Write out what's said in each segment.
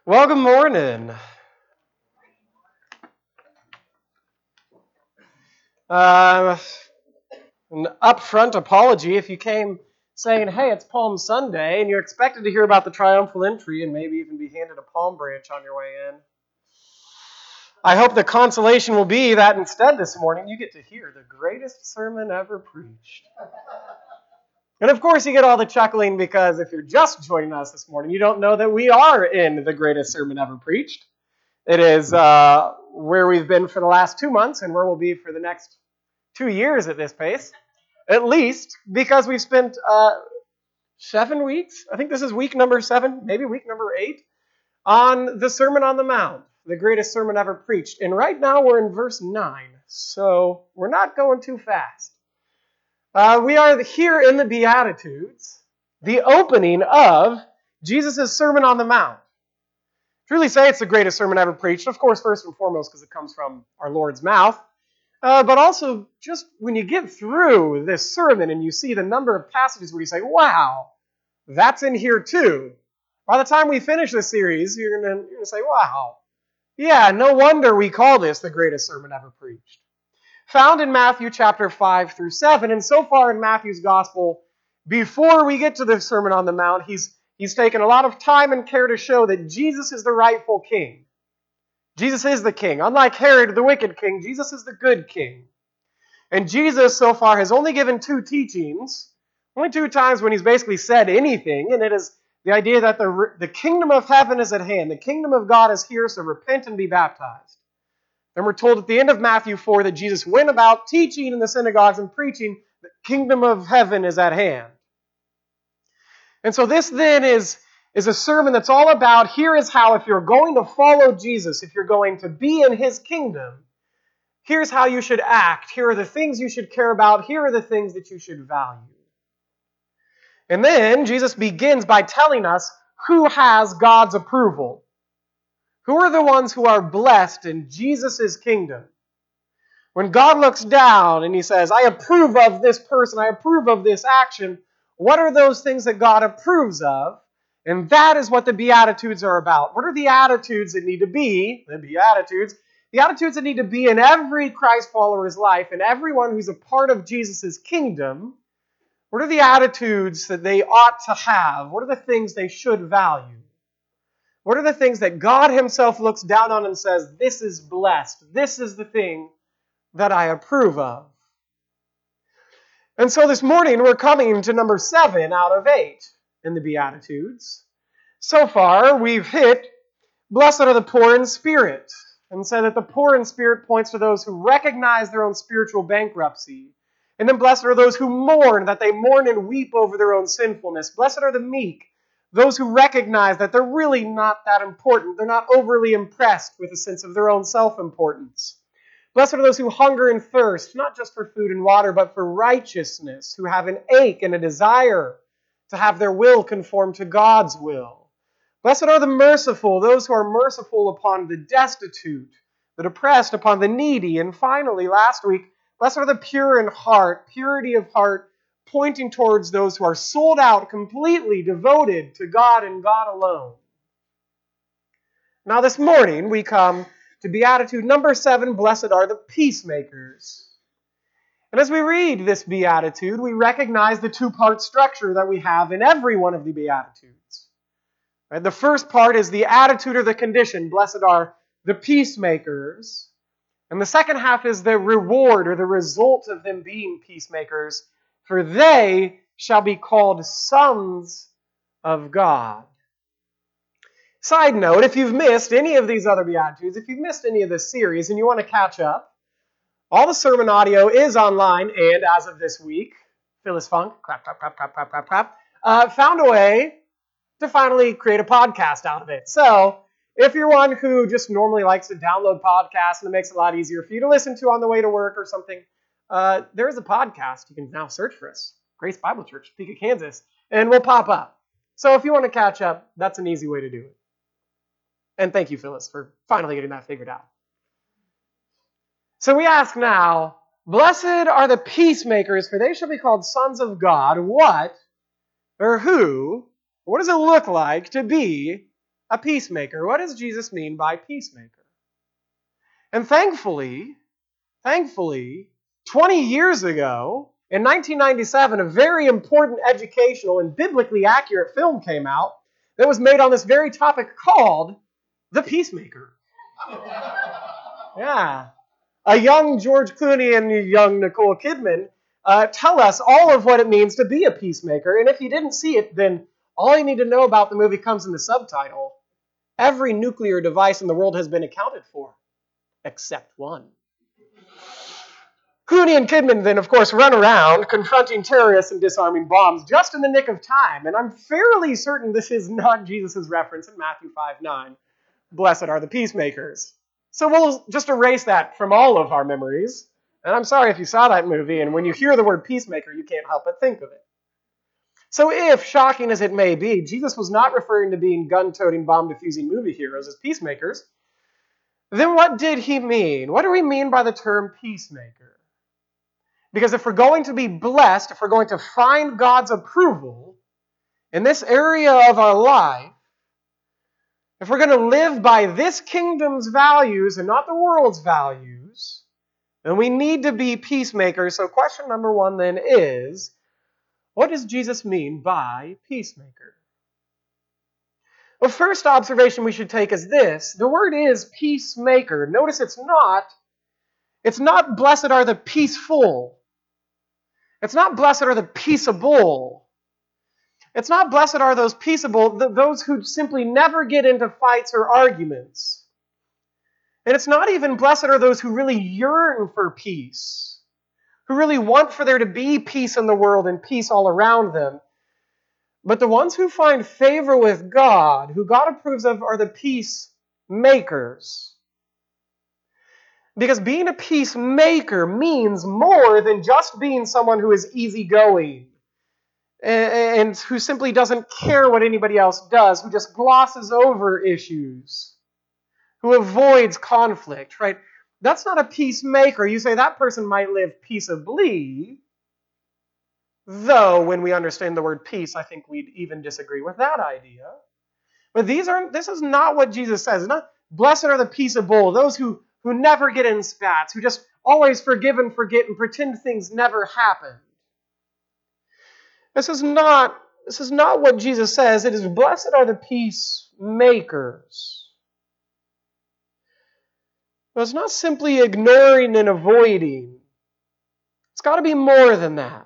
Well, good morning. Uh, an upfront apology if you came saying, hey, it's Palm Sunday, and you're expected to hear about the triumphal entry and maybe even be handed a palm branch on your way in. I hope the consolation will be that instead this morning you get to hear the greatest sermon ever preached. And of course you get all the chuckling because if you're just joining us this morning, you don't know that we are in the greatest sermon ever preached. It is where we've been for the last 2 months and where we'll be for the next 2 years at this pace, at least, because we've spent 7 weeks, I think this is week number 7, maybe week number 8, on the Sermon on the Mount, the greatest sermon ever preached. And right now we're in verse 9, so we're not going too fast. We are here in the Beatitudes, the opening of Jesus' Sermon on the Mount. Truly say it's the greatest sermon ever preached, of course, first and foremost, because it comes from our Lord's mouth. But also, just when you get through this sermon and you see the number of passages where you say, wow, that's in here too. By the time we finish this series, you're going to say, wow, yeah, no wonder we call this the greatest sermon ever preached. Found in Matthew chapter 5 through 7, and so far in Matthew's gospel, before we get to the Sermon on the Mount, he's taken a lot of time and care to show that Jesus is the rightful king. Jesus is the king. Unlike Herod, the wicked king, Jesus is the good king. And Jesus, so far, has only given 2 teachings, only 2 times when he's basically said anything, and it is the idea that the kingdom of heaven is at hand. The kingdom of God is here, so repent and be baptized. And we're told at the end of Matthew 4 that Jesus went about teaching in the synagogues and preaching the kingdom of heaven is at hand. And so this then is a sermon that's all about, here is how, if you're going to follow Jesus, if you're going to be in his kingdom, here's how you should act. Here are the things you should care about. Here are the things that you should value. And then Jesus begins by telling us who has God's approval. Who are the ones who are blessed in Jesus' kingdom? When God looks down and he says, I approve of this person, I approve of this action, what are those things that God approves of? And that is what the Beatitudes are about. What are the attitudes that need to be, the Beatitudes that need to be in every Christ follower's life and everyone who's a part of Jesus' kingdom? What are the attitudes that they ought to have? What are the things they should value? What are the things that God himself looks down on and says, this is blessed, this is the thing that I approve of? And so this morning we're coming to number 7 out of 8 in the Beatitudes. So far we've hit, blessed are the poor in spirit, and said that the poor in spirit points to those who recognize their own spiritual bankruptcy. And then blessed are those who mourn, that they mourn and weep over their own sinfulness. Blessed are the meek, those who recognize that they're really not that important. They're not overly impressed with a sense of their own self-importance. Blessed are those who hunger and thirst, not just for food and water, but for righteousness, who have an ache and a desire to have their will conform to God's will. Blessed are the merciful, those who are merciful upon the destitute, the oppressed, upon the needy. And finally, last week, blessed are the pure in heart, purity of heart, pointing towards those who are sold out, completely devoted to God and God alone. Now this morning, we come to Beatitude number 7, blessed are the peacemakers. And as we read this Beatitude, we recognize the 2-part structure that we have in every one of the Beatitudes. The first part is the attitude or the condition, blessed are the peacemakers. And the second half is the reward or the result of them being peacemakers, for they shall be called sons of God. Side note, if you've missed any of these other Beatitudes, if you've missed any of this series and you want to catch up, all the sermon audio is online, and as of this week, Phyllis Funk, found a way to finally create a podcast out of it. So, if you're one who just normally likes to download podcasts and it makes it a lot easier for you to listen to on the way to work or something, there is a podcast. You can now search for us, Grace Bible Church, Topeka, Kansas, and we'll pop up. So if you want to catch up, that's an easy way to do it. And thank you, Phyllis, for finally getting that figured out. So we ask now, blessed are the peacemakers, for they shall be called sons of God. What, or who, what does it look like to be a peacemaker. What does Jesus mean by peacemaker? And thankfully, 20 years ago, in 1997, a very important educational and biblically accurate film came out that was made on this very topic called The Peacemaker. Yeah. A young George Clooney and a young Nicole Kidman tell us all of what it means to be a peacemaker. And if you didn't see it, then all you need to know about the movie comes in the subtitle. Every nuclear device in the world has been accounted for, except one. Clooney and Kidman then, of course, run around confronting terrorists and disarming bombs just in the nick of time. And I'm fairly certain this is not Jesus' reference in Matthew 5:9. Blessed are the peacemakers. So we'll just erase that from all of our memories. And I'm sorry if you saw that movie, and when you hear the word peacemaker, you can't help but think of it. So if, shocking as it may be, Jesus was not referring to being gun-toting, bomb-defusing movie heroes as peacemakers, then what did he mean? What do we mean by the term peacemaker? Because if we're going to be blessed, if we're going to find God's approval in this area of our life, if we're going to live by this kingdom's values and not the world's values, then we need to be peacemakers. So question number one then is, what does Jesus mean by peacemaker? The first observation we should take is this. The word is peacemaker. Notice it's not blessed are the peaceful. It's not blessed are the peaceable. It's not blessed are those peaceable, those who simply never get into fights or arguments. And it's not even blessed are those who really yearn for peace, who really want for there to be peace in the world and peace all around them. But the ones who find favor with God, who God approves of, are the peacemakers. Because being a peacemaker means more than just being someone who is easygoing and who simply doesn't care what anybody else does, who just glosses over issues, who avoids conflict, right? That's not a peacemaker. You say that person might live peaceably, though when we understand the word peace, I think we'd even disagree with that idea. But this is not what Jesus says. It's not, blessed are the peaceable, those who never get in spats, who just always forgive and forget and pretend things never happened. This is not what Jesus says. It is blessed are the peacemakers. But it's not simply ignoring and avoiding. It's got to be more than that.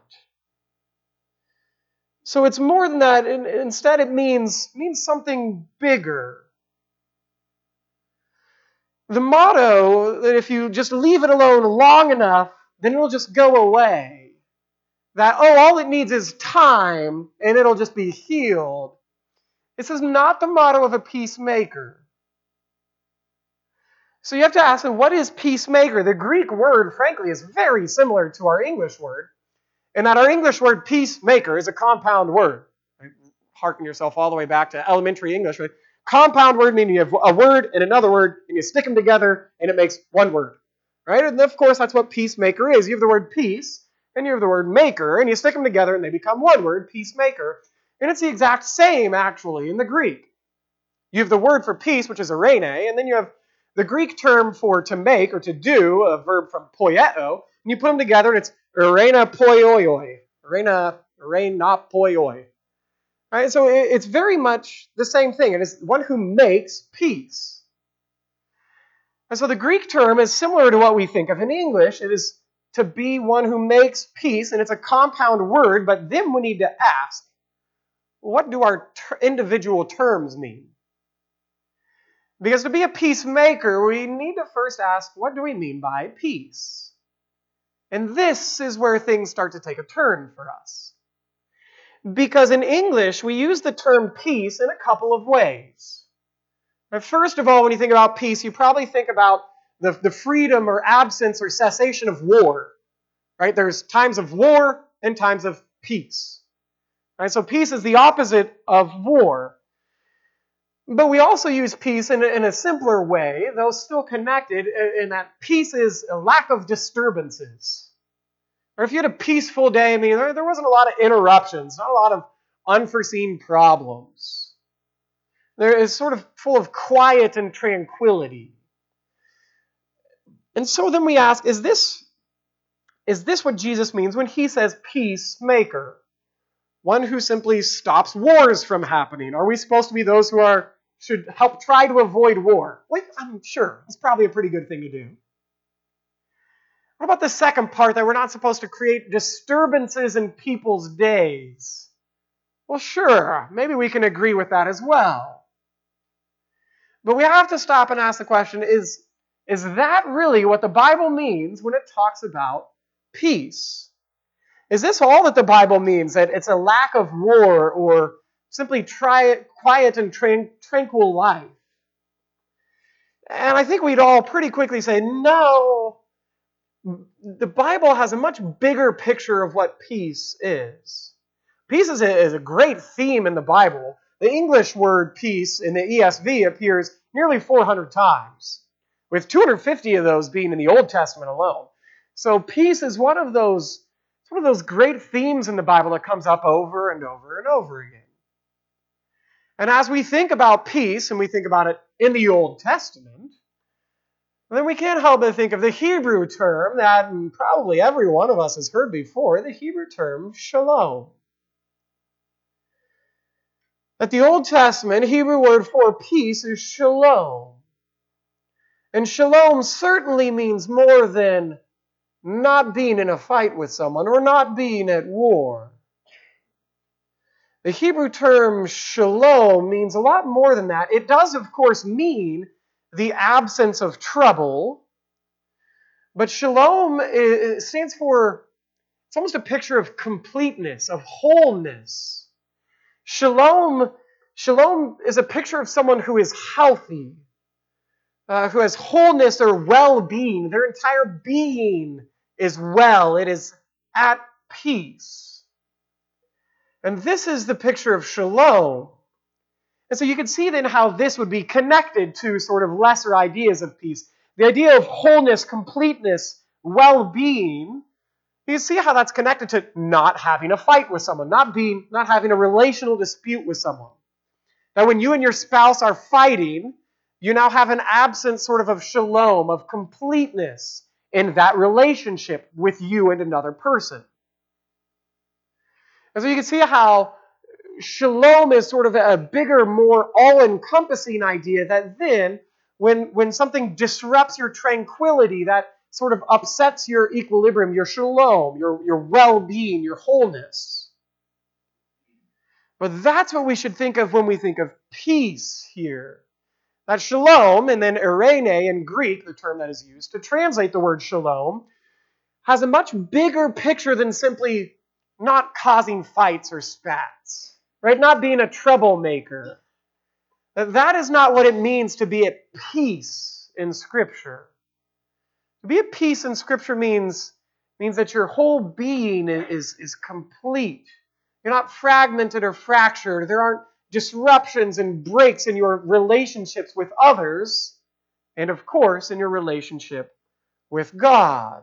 So it's more than that. Instead, it means something bigger. The motto that if you just leave it alone long enough, then it'll just go away. That, all it needs is time, and it'll just be healed. This is not the motto of a peacemaker. So you have to ask, what is peacemaker? The Greek word, frankly, is very similar to our English word, in that our English word peacemaker is a compound word. Harken yourself all the way back to elementary English. Right? Compound word meaning you have a word and another word, and you stick them together, and it makes one word. Right? And of course, that's what peacemaker is. You have the word peace, and you have the word maker, and you stick them together, and they become one word, peacemaker. And it's the exact same, actually, in the Greek. You have the word for peace, which is eirene, and then you have the Greek term for to make or to do, a verb from poieo, and you put them together, and it's eirene poioi. Eirene poioi. Right? So it's very much the same thing. It is one who makes peace. And so the Greek term is similar to what we think of in English. It is to be one who makes peace, and it's a compound word, but then we need to ask, what do our individual terms mean? Because to be a peacemaker, we need to first ask, what do we mean by peace? And this is where things start to take a turn for us. Because in English, we use the term peace in a couple of ways. Now, first of all, when you think about peace, you probably think about the freedom or absence or cessation of war. Right? There's times of war and times of peace. Right? So peace is the opposite of war. But we also use peace in a simpler way, though still connected, in that peace is a lack of disturbances. Or if you had a peaceful day, I mean, there wasn't a lot of interruptions, not a lot of unforeseen problems. There is sort of full of quiet and tranquility. And so then we ask, is this what Jesus means when he says peacemaker? One who simply stops wars from happening? Are we supposed to be those who should help try to avoid war? Well, I'm sure. It's probably a pretty good thing to do. What about the second part, that we're not supposed to create disturbances in people's days? Well, sure. Maybe we can agree with that as well. But we have to stop and ask the question, is that really what the Bible means when it talks about peace? Is this all that the Bible means, that it's a lack of war or simply quiet and tranquil life? And I think we'd all pretty quickly say, no, the Bible has a much bigger picture of what peace is. Peace is a great theme in the Bible. The English word peace in the ESV appears nearly 400 times, with 250 of those being in the Old Testament alone. So peace is one of those great themes in the Bible that comes up over and over and over again. And as we think about peace, and we think about it in the Old Testament, then we can't help but think of the Hebrew term that probably every one of us has heard before, the Hebrew term shalom. That the Old Testament Hebrew word for peace is shalom. And shalom certainly means more than not being in a fight with someone or not being at war. The Hebrew term shalom means a lot more than that. It does, of course, mean the absence of trouble. But shalom stands for, it's almost a picture of completeness, of wholeness. Shalom is a picture of someone who is healthy, who has wholeness or well-being. Their entire being is well. It is at peace. And this is the picture of shalom. And so you can see then how this would be connected to sort of lesser ideas of peace. The idea of wholeness, completeness, well-being. You see how that's connected to not having a fight with someone, not having a relational dispute with someone. That when you and your spouse are fighting, you now have an absence sort of shalom, of completeness in that relationship with you and another person. And so you can see how shalom is sort of a bigger, more all-encompassing idea that then, when something disrupts your tranquility, that sort of upsets your equilibrium, your shalom, your well-being, your wholeness. But that's what we should think of when we think of peace here. That shalom, and then eirene in Greek, the term that is used to translate the word shalom, has a much bigger picture than simply not causing fights or spats, right? Not being a troublemaker. That is not what it means to be at peace in Scripture. To be at peace in Scripture means that your whole being is complete. You're not fragmented or fractured. There aren't disruptions and breaks in your relationships with others, and of course, in your relationship with God.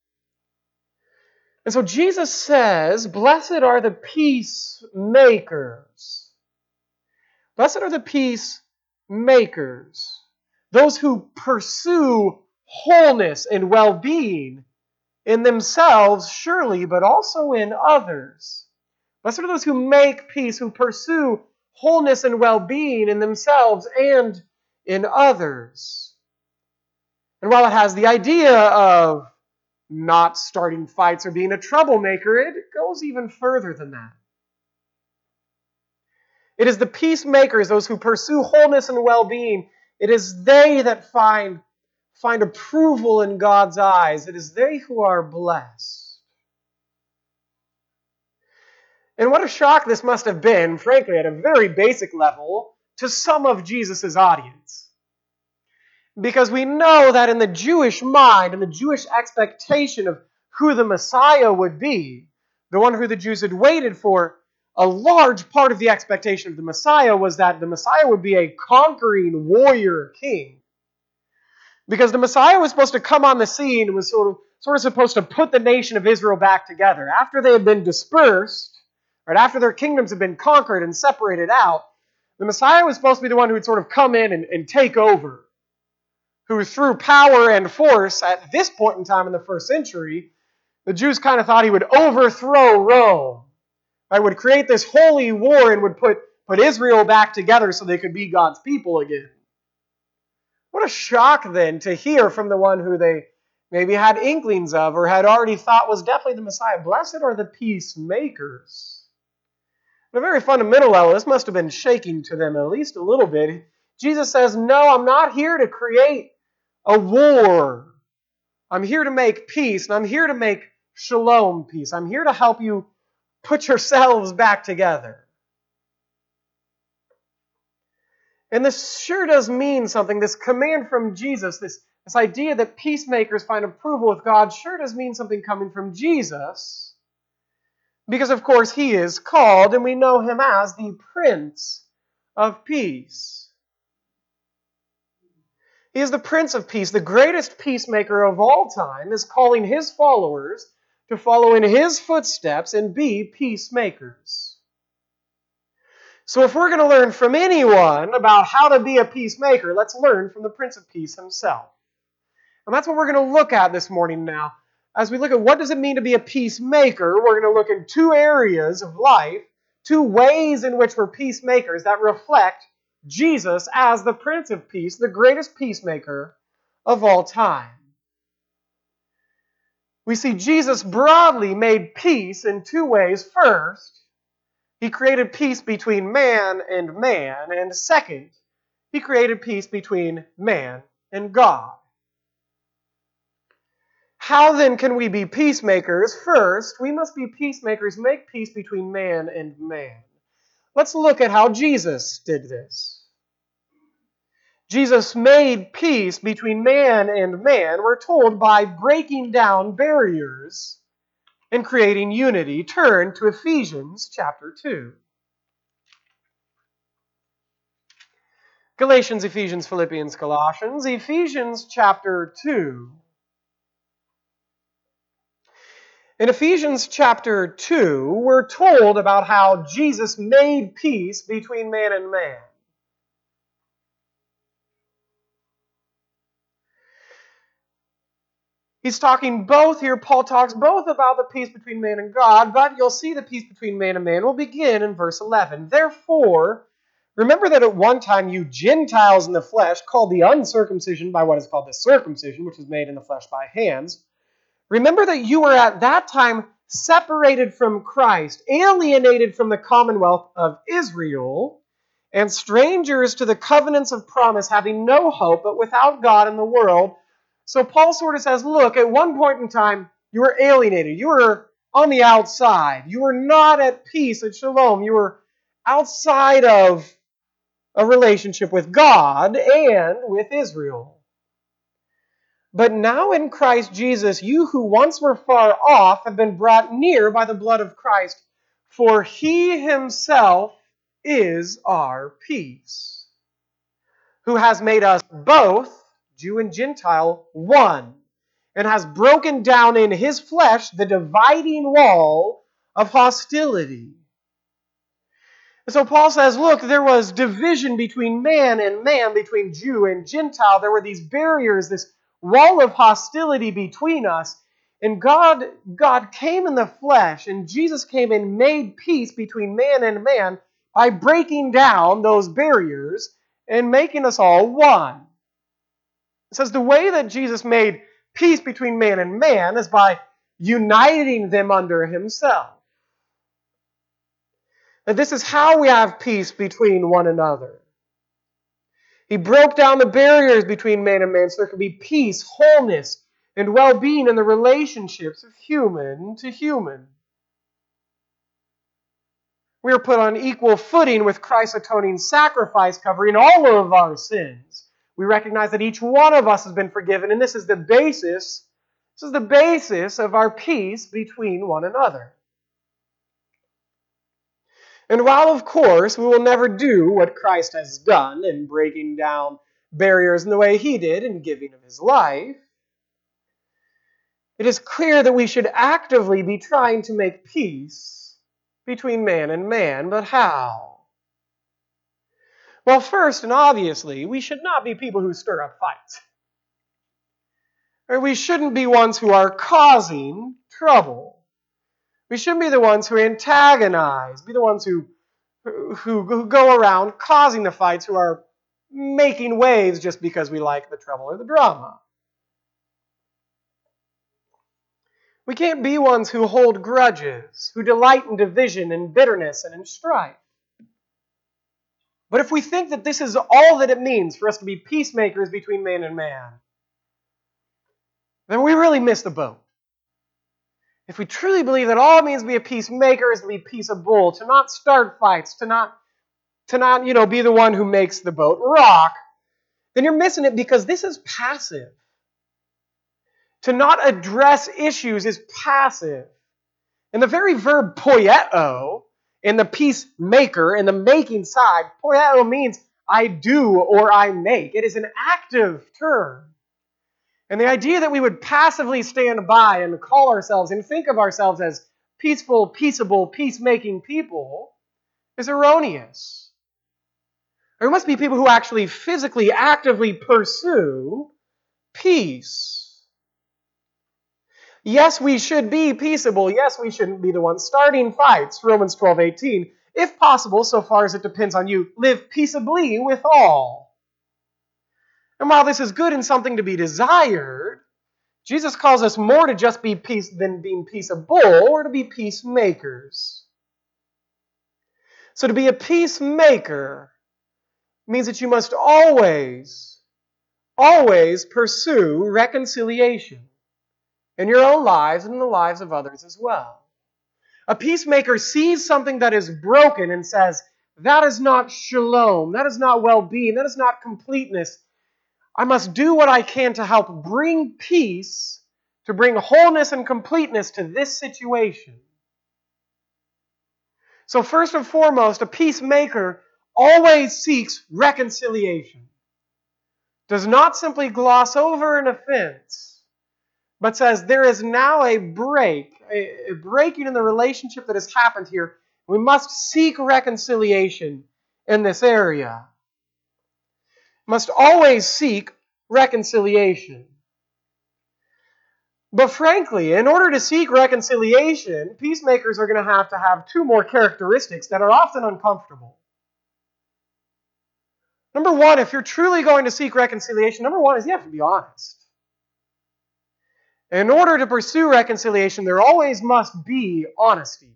And so Jesus says, blessed are the peacemakers. Blessed are the peacemakers, those who pursue wholeness and well-being in themselves, surely, but also in others. Blessed are those who make peace, who pursue wholeness and well-being in themselves and in others. And while it has the idea of not starting fights or being a troublemaker, it goes even further than that. It is the peacemakers, those who pursue wholeness and well-being. It is they that find approval in God's eyes. It is they who are blessed. And what a shock this must have been, frankly, at a very basic level, to some of Jesus' audience. Because we know that in the Jewish mind, in the Jewish expectation of who the Messiah would be, the one who the Jews had waited for, a large part of the expectation of the Messiah was that the Messiah would be a conquering warrior king. Because the Messiah was supposed to come on the scene and was sort of supposed to put the nation of Israel back together. After they had been dispersed, right after their kingdoms had been conquered and separated out, The Messiah was supposed to be the one who would sort of come in and take over, who through power and force at this point in time in the first century, the Jews kind of thought he would overthrow Rome. I would create this holy war and would put Israel back together so they could be God's people again. What a shock then to hear from the one who they maybe had inklings of or had already thought was definitely the Messiah. Blessed are the peacemakers. At a very fundamental level, this must have been shaking to them at least a little bit. Jesus says, no, I'm not here to create a war. I'm here to make peace, and I'm here to make shalom peace. I'm here to help you put yourselves back together. And this sure does mean something. This command from Jesus, this idea that peacemakers find approval with God sure does mean something coming from Jesus. Because, of course, he is called, and we know him as the Prince of Peace. He is the Prince of Peace. The greatest peacemaker of all time is calling his followers to follow in his footsteps and be peacemakers. So if we're going to learn from anyone about how to be a peacemaker, let's learn from the Prince of Peace himself. And that's what we're going to look at this morning now. As we look at what does it mean to be a peacemaker, we're going to look in two areas of life, two ways in which we're peacemakers that reflect Jesus as the Prince of Peace, the greatest peacemaker of all time. We see Jesus broadly made peace in two ways. First, he created peace between man and man. And second, he created peace between man and God. How then can we be peacemakers? First, we must be peacemakers, make peace between man and man. Let's look at how Jesus did this. Jesus made peace between man and man, we're told, by breaking down barriers and creating unity. Turn to Ephesians chapter 2. Galatians, Ephesians, Philippians, Colossians. Ephesians chapter 2. In Ephesians chapter 2, we're told about how Jesus made peace between man and man. He's talking both here, Paul talks both about the peace between man and God, but you'll see the peace between man and man will begin in verse 11. Therefore, remember that at one time you Gentiles in the flesh, called the uncircumcision by what is called the circumcision, which is made in the flesh by hands. Remember that you were at that time separated from Christ, alienated from the commonwealth of Israel, and strangers to the covenants of promise, having no hope, but without God in the world. So Paul sort of says, look, at one point in time, you were alienated. You were on the outside. You were not at peace, at shalom. You were outside of a relationship with God and with Israel. But now in Christ Jesus, you who once were far off have been brought near by the blood of Christ, for he himself is our peace, who has made us both, Jew and Gentile, one, and has broken down in his flesh the dividing wall of hostility. And so Paul says, look, there was division between man and man, between Jew and Gentile. There were these barriers, this wall of hostility between us. And God came in the flesh, and Jesus came and made peace between man and man by breaking down those barriers and making us all one. It says the way that Jesus made peace between man and man is by uniting them under himself. And this is how we have peace between one another. He broke down the barriers between man and man so there could be peace, wholeness, and well-being in the relationships of human to human. We are put on equal footing with Christ's atoning sacrifice covering all of our sins. We recognize that each one of us has been forgiven, and this is the basis of our peace between one another. And while, of course, we will never do what Christ has done in breaking down barriers in the way he did in giving of his life, it is clear that we should actively be trying to make peace between man and man. But how? Well, first and obviously, we should not be people who stir up fights. Or we shouldn't be ones who are causing trouble. We shouldn't be the ones who antagonize, be the ones who go around causing the fights, who are making waves just because we like the trouble or the drama. We can't be ones who hold grudges, who delight in division and bitterness and in strife. But if we think that this is all that it means for us to be peacemakers between man and man, then we really miss the boat. If we truly believe that all it means to be a peacemaker is to be peaceable, to not start fights, to not be the one who makes the boat rock, then you're missing it, because this is passive. To not address issues is passive. And the very verb poieo in the peacemaker, in the making side, poieo means I do or I make. It is an active term. And the idea that we would passively stand by and call ourselves and think of ourselves as peaceful, peaceable, peacemaking people is erroneous. There must be people who actually physically, actively pursue peace. Yes, we should be peaceable. Yes, we shouldn't be the ones starting fights. Romans 12:18. If possible, so far as it depends on you, live peaceably with all. And while this is good and something to be desired, Jesus calls us more to just be peace than being peaceable, or to be peacemakers. So to be a peacemaker means that you must always pursue reconciliation in your own lives and in the lives of others as well. A peacemaker sees something that is broken and says, that is not shalom, that is not well-being, that is not completeness. I must do what I can to help bring peace, to bring wholeness and completeness to this situation. So first and foremost, a peacemaker always seeks reconciliation. Does not simply gloss over an offense, but says there is now a breaking in the relationship that has happened here. We must seek reconciliation in this area. Must always seek reconciliation. But frankly, in order to seek reconciliation, peacemakers are going to have two more characteristics that are often uncomfortable. Number one, if you're truly going to seek reconciliation, number one is you have to be honest. In order to pursue reconciliation, there always must be honesty.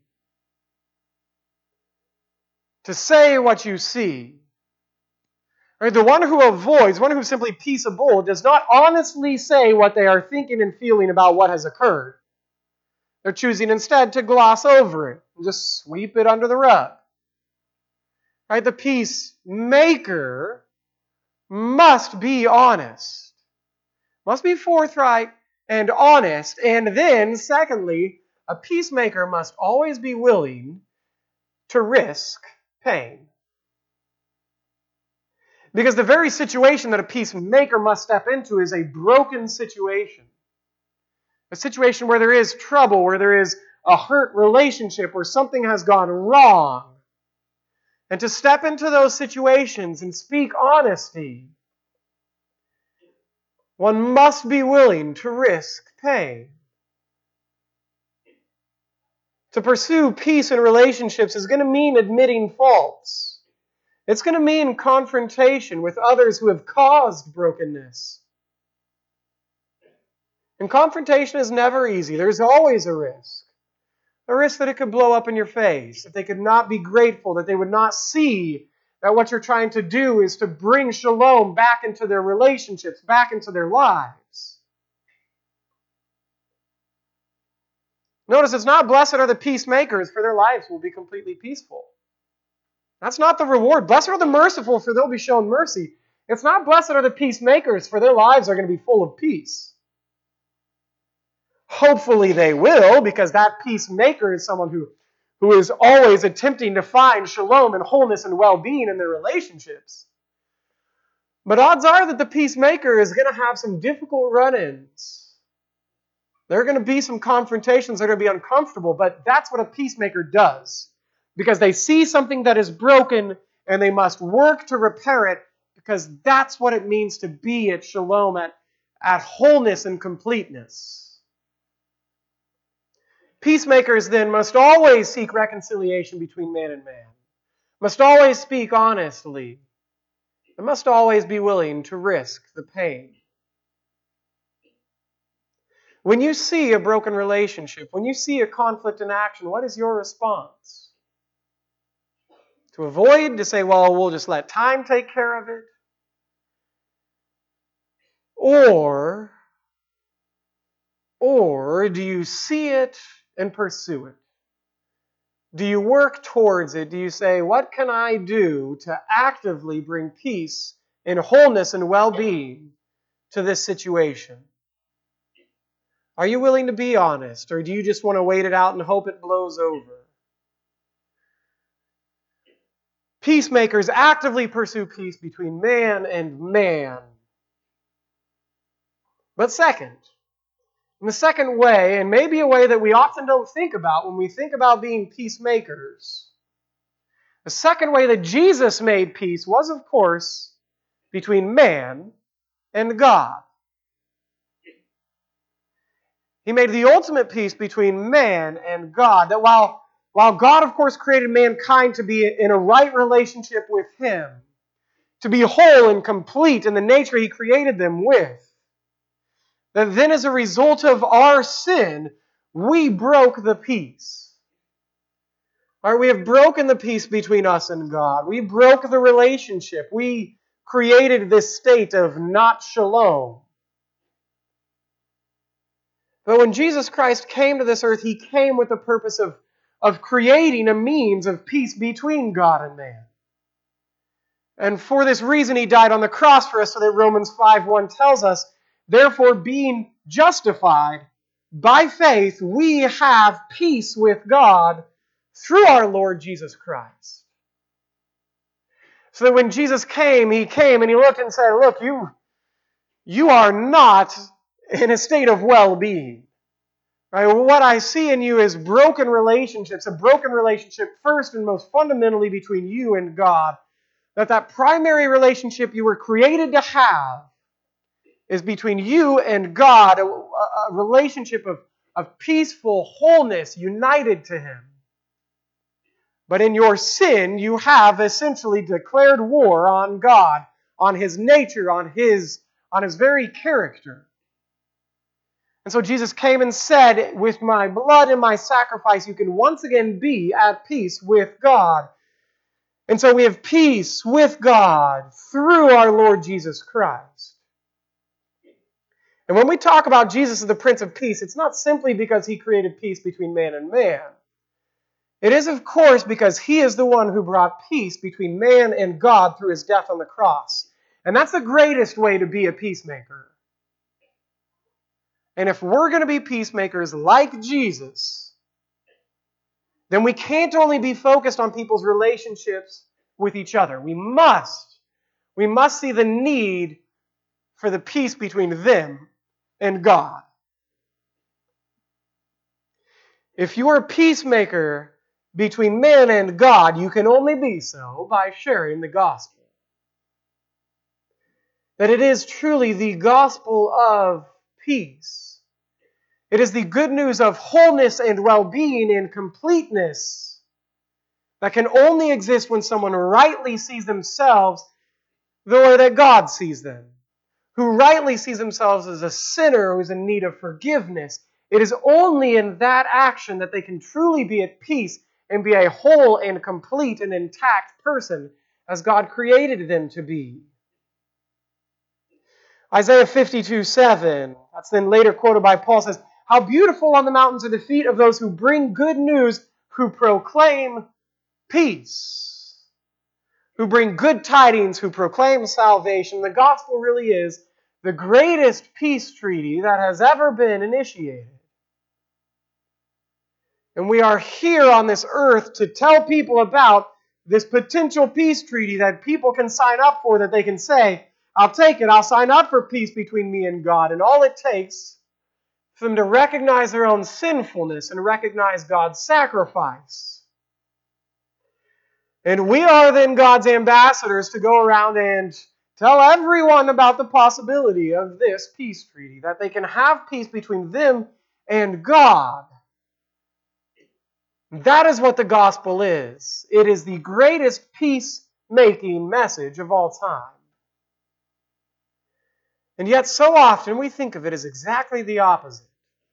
To say what you see. Right? The one who avoids, one who is simply peaceable, does not honestly say what they are thinking and feeling about what has occurred. They're choosing instead to gloss over it and just sweep it under the rug. Right? The peacemaker must be honest. Must be forthright and honest. And then, secondly, a peacemaker must always be willing to risk pain. Because the very situation that a peacemaker must step into is a broken situation. A situation where there is trouble, where there is a hurt relationship, where something has gone wrong. And to step into those situations and speak honesty, one must be willing to risk pain. To pursue peace in relationships is going to mean admitting faults. It's going to mean confrontation with others who have caused brokenness. And confrontation is never easy. There's always a risk. A risk that it could blow up in your face, that they could not be grateful, that they would not see that what you're trying to do is to bring shalom back into their relationships, back into their lives. Notice it's not blessed are the peacemakers, for their lives will be completely peaceful. That's not the reward. Blessed are the merciful, for they'll be shown mercy. It's not blessed are the peacemakers, for their lives are going to be full of peace. Hopefully they will, because that peacemaker is someone who is always attempting to find shalom and wholeness and well-being in their relationships. But odds are that the peacemaker is going to have some difficult run-ins. There are going to be some confrontations that are going to be uncomfortable, but that's what a peacemaker does. Because they see something that is broken and they must work to repair it, because that's what it means to be at shalom, at wholeness and completeness. Peacemakers then must always seek reconciliation between man and man, must always speak honestly, and must always be willing to risk the pain. When you see a broken relationship, when you see a conflict in action, what is your response? To avoid, to say, well, we'll just let time take care of it? Or do you see it and pursue it? Do you work towards it? Do you say, what can I do to actively bring peace and wholeness and well-being to this situation? Are you willing to be honest, or do you just want to wait it out and hope it blows over? Peacemakers actively pursue peace between man and man. But second, in the second way, and maybe a way that we often don't think about when we think about being peacemakers, the second way that Jesus made peace was, of course, between man and God. He made the ultimate peace between man and God. That while God, of course, created mankind to be in a right relationship with Him, to be whole and complete in the nature He created them with, that then as a result of our sin, we broke the peace. Right, we have broken the peace between us and God. We broke the relationship. We created this state of not shalom. But when Jesus Christ came to this earth, He came with the purpose of creating a means of peace between God and man. And for this reason, He died on the cross for us, so that Romans 5:1 tells us, therefore, being justified by faith, we have peace with God through our Lord Jesus Christ. So that when Jesus came, He came and He looked and said, look, you are not in a state of well-being. Right? What I see in you is broken relationships, a broken relationship first and most fundamentally between you and God. That primary relationship you were created to have is between you and God, a relationship of peaceful wholeness, united to Him. But in your sin, you have essentially declared war on God, on His nature, on His very character. And so Jesus came and said, with my blood and my sacrifice, you can once again be at peace with God. And so we have peace with God through our Lord Jesus Christ. And when we talk about Jesus as the Prince of Peace, it's not simply because He created peace between man and man. It is, of course, because He is the one who brought peace between man and God through His death on the cross. And that's the greatest way to be a peacemaker. And if we're going to be peacemakers like Jesus, then we can't only be focused on people's relationships with each other. We must see the need for the peace between them and God. If you are a peacemaker between man and God, you can only be so by sharing the gospel. That it is truly the gospel of peace. It is the good news of wholeness and well-being and completeness that can only exist when someone rightly sees themselves the way that God sees them, who rightly sees themselves as a sinner who is in need of forgiveness. It is only in that action that they can truly be at peace and be a whole and complete and intact person as God created them to be. Isaiah 52:7, that's then later quoted by Paul, says, how beautiful on the mountains are the feet of those who bring good news, who proclaim peace, who bring good tidings, who proclaim salvation. The gospel really is the greatest peace treaty that has ever been initiated. And we are here on this earth to tell people about this potential peace treaty that people can sign up for, that they can say, I'll take it, I'll sign up for peace between me and God. And all it takes for them to recognize their own sinfulness and recognize God's sacrifice. And we are then God's ambassadors to go around and tell everyone about the possibility of this peace treaty, that they can have peace between them and God. That is what the gospel is. It is the greatest peace-making message of all time. And yet so often we think of it as exactly the opposite.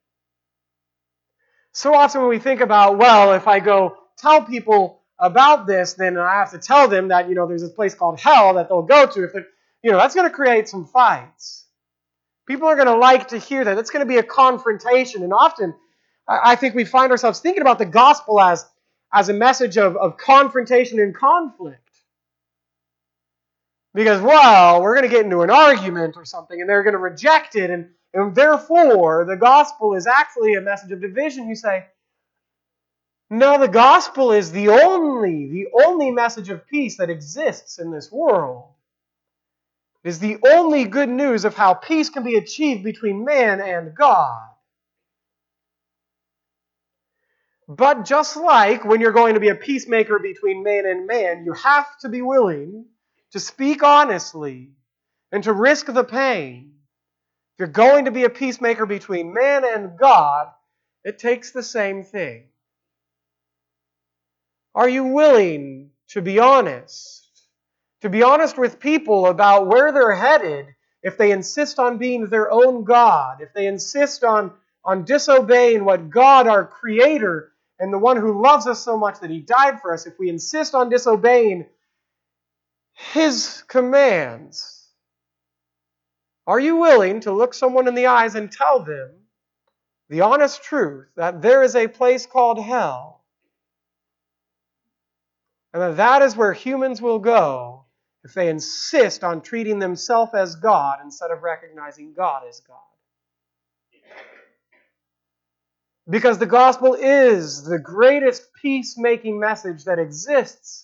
So often when we think about, well, if I go tell people about this, then I have to tell them that, there's this place called hell that they'll go to. If that's going to create some fights. People are going to like to hear that. It's going to be a confrontation. And often, I think we find ourselves thinking about the gospel as a message of confrontation and conflict. Because, well, we're going to get into an argument or something, and they're going to reject it, and therefore, the gospel is actually a message of division. You say, no, the gospel is the only message of peace that exists in this world. It is the only good news of how peace can be achieved between man and God. But just like when you're going to be a peacemaker between man and man, you have to be willing to speak honestly and to risk the pain. If you're going to be a peacemaker between man and God, it takes the same thing. Are you willing to be honest? To be honest with people about where they're headed if they insist on being their own God, if they insist on disobeying what God, our Creator, and the one who loves us so much that He died for us, if we insist on disobeying His commands, are you willing to look someone in the eyes and tell them the honest truth that there is a place called hell, and that is where humans will go if they insist on treating themselves as God instead of recognizing God as God? Because the gospel is the greatest peace-making message that exists.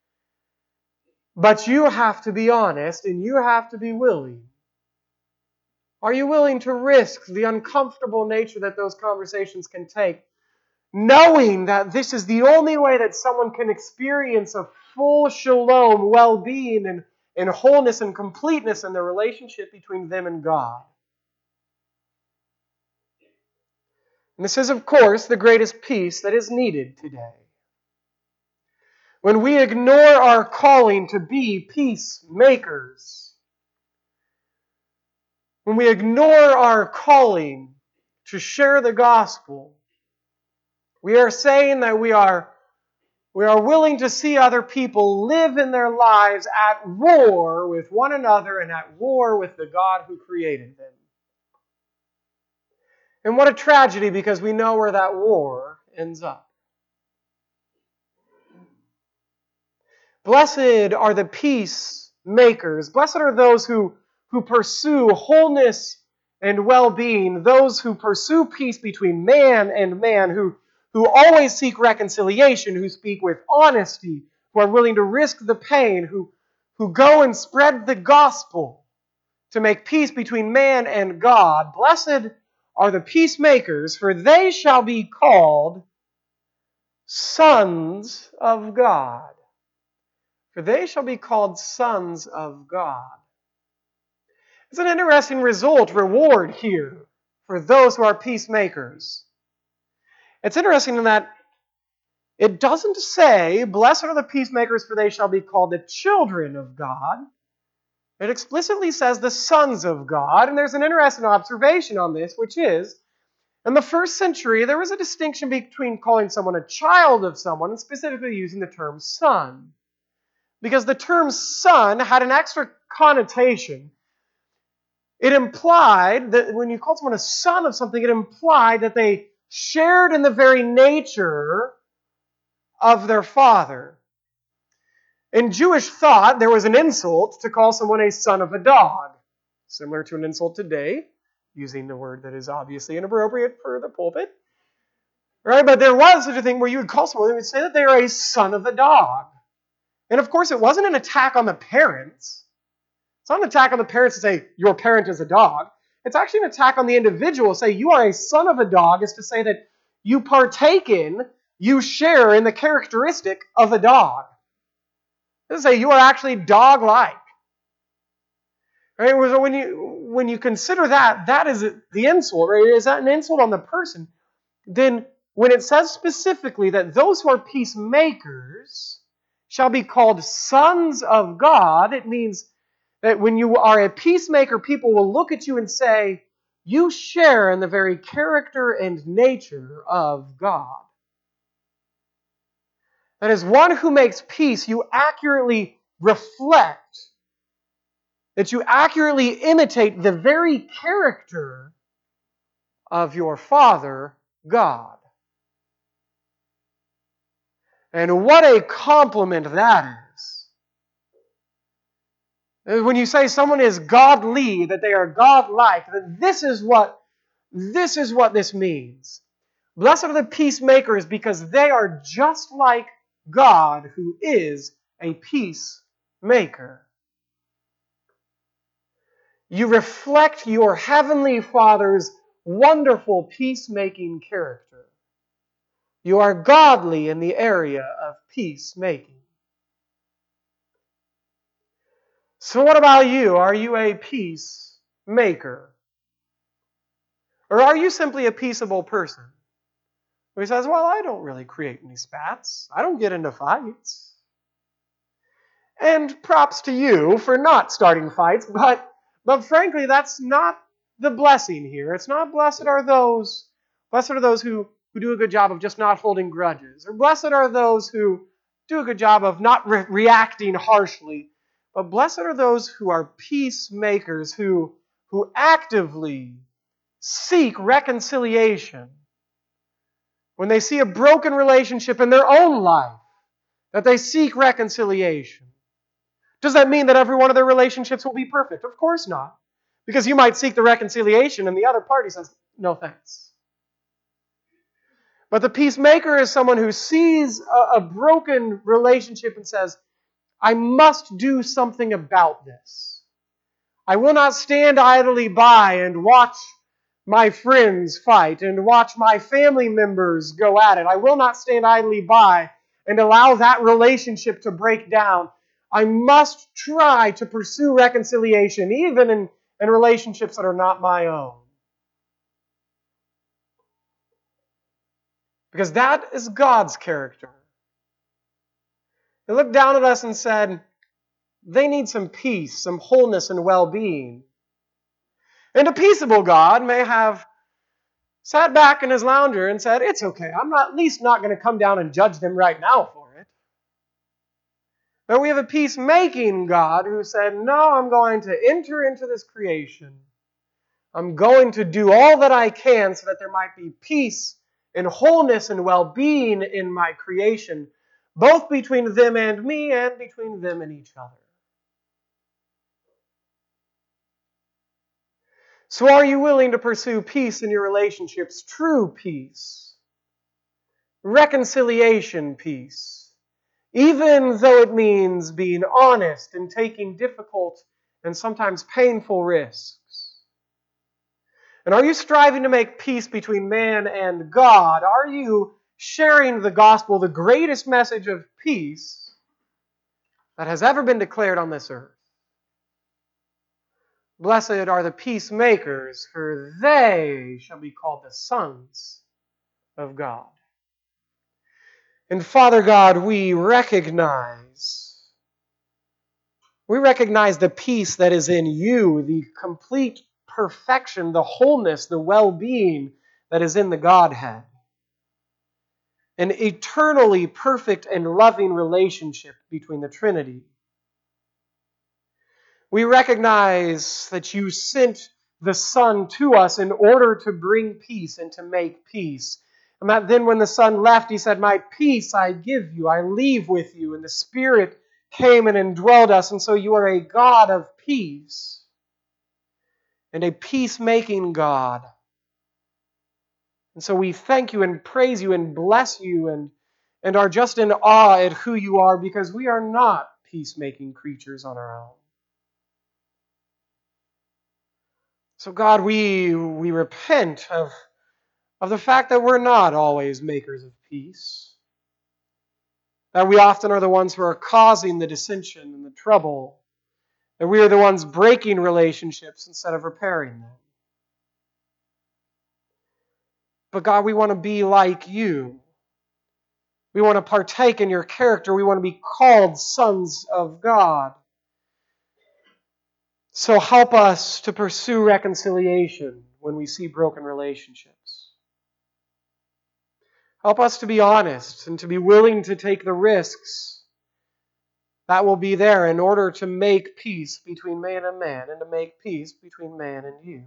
But you have to be honest and you have to be willing. Are you willing to risk the uncomfortable nature that those conversations can take, knowing that this is the only way that someone can experience a full shalom, well-being, and wholeness and completeness in the relationship between them and God? And this is, of course, the greatest peace that is needed today. When we ignore our calling to be peacemakers, when we ignore our calling to share the gospel, we are saying that we are willing to see other people live in their lives at war with one another and at war with the God who created them. And what a tragedy, because we know where that war ends up. Blessed are the peacemakers. Blessed are those who pursue wholeness and well-being, those who pursue peace between man and man, who always seek reconciliation, who speak with honesty, who are willing to risk the pain, who go and spread the gospel to make peace between man and God. Blessed are the peacemakers, for they shall be called sons of God. For they shall be called sons of God. It's an interesting reward here for those who are peacemakers. It's interesting in that it doesn't say, blessed are the peacemakers, for they shall be called the children of God. It explicitly says the sons of God. And there's an interesting observation on this, which is, in the first century, there was a distinction between calling someone a child of someone and specifically using the term son. Because the term son had an extra connotation. It implied that when you called someone a son of something, it implied that they shared in the very nature of their father. In Jewish thought, there was an insult to call someone a son of a dog, similar to an insult today, using the word that is obviously inappropriate for the pulpit. Right? But there was such a thing where you would call someone, and would say that they are a son of a dog. And of course, it wasn't an attack on the parents. It's not an attack on the parents to say, your parent is a dog. It's actually an attack on the individual. Say, you are a son of a dog, is to say that you partake in, you share in the characteristic of a dog. It doesn't say you are actually dog-like. Right? So when you consider that, that is the insult, right? Is that an insult on the person? Then when it says specifically that those who are peacemakers shall be called sons of God, it means that when you are a peacemaker, people will look at you and say, you share in the very character and nature of God. That as one who makes peace, you accurately reflect, that you accurately imitate the very character of your Father, God. And what a compliment that is. When you say someone is godly, that they are godlike, that this is what this means. Blessed are the peacemakers because they are just like God, who is a peacemaker. You reflect your heavenly Father's wonderful peacemaking character. You are godly in the area of peacemaking. So what about you? Are you a peacemaker? Or are you simply a peaceable person who says, well, I don't really create any spats. I don't get into fights. And props to you for not starting fights, but frankly, that's not the blessing here. It's not blessed are those who do a good job of just not holding grudges. Or blessed are those who do a good job of not reacting harshly. But blessed are those who are peacemakers, who actively seek reconciliation. When they see a broken relationship in their own life, that they seek reconciliation. Does that mean that every one of their relationships will be perfect? Of course not. Because you might seek the reconciliation and the other party says, no thanks. But the peacemaker is someone who sees a broken relationship and says, I must do something about this. I will not stand idly by and watch my friends fight and watch my family members go at it. I will not stand idly by and allow that relationship to break down. I must try to pursue reconciliation, even in relationships that are not my own. Because that is God's character. He looked down at us and said, they need some peace, some wholeness and well-being. And a peaceable God may have sat back in his lounger and said, it's okay, I'm at least not going to come down and judge them right now for it. But we have a peacemaking God who said, no, I'm going to enter into this creation. I'm going to do all that I can so that there might be peace and wholeness and well-being in my creation, both between them and me and between them and each other. So are you willing to pursue peace in your relationships, true peace, reconciliation peace, even though it means being honest and taking difficult and sometimes painful risks? And are you striving to make peace between man and God? Are you sharing the gospel, the greatest message of peace that has ever been declared on this earth? Blessed are the peacemakers, for they shall be called the sons of God. And Father God, we recognize the peace that is in you, the complete perfection, the wholeness, the well-being that is in the Godhead. An eternally perfect and loving relationship between the Trinity. We recognize that you sent the Son to us in order to bring peace and to make peace. And that then when the Son left, he said, my peace I give you, I leave with you. And the Spirit came and indwelled us. And so you are a God of peace and a peacemaking God. And so we thank you and praise you and bless you and are just in awe at who you are, because we are not peacemaking creatures on our own. So God, we repent of the fact that we're not always makers of peace. That we often are the ones who are causing the dissension and the trouble. That we are the ones breaking relationships instead of repairing them. But God, we want to be like you. We want to partake in your character. We want to be called sons of God. So help us to pursue reconciliation when we see broken relationships. Help us to be honest and to be willing to take the risks that will be there in order to make peace between man and man and to make peace between man and you.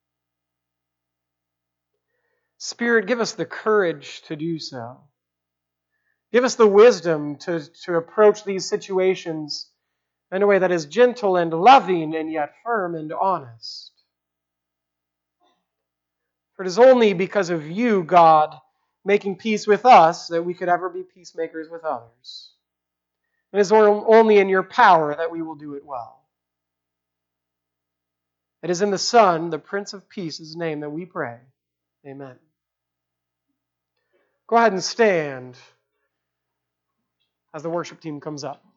Spirit, give us the courage to do so. Give us the wisdom to approach these situations in a way that is gentle and loving and yet firm and honest. For it is only because of you, God, making peace with us that we could ever be peacemakers with others. It is only in your power that we will do it well. It is in the Son, the Prince of Peace's name that we pray. Amen. Go ahead and stand as the worship team comes up.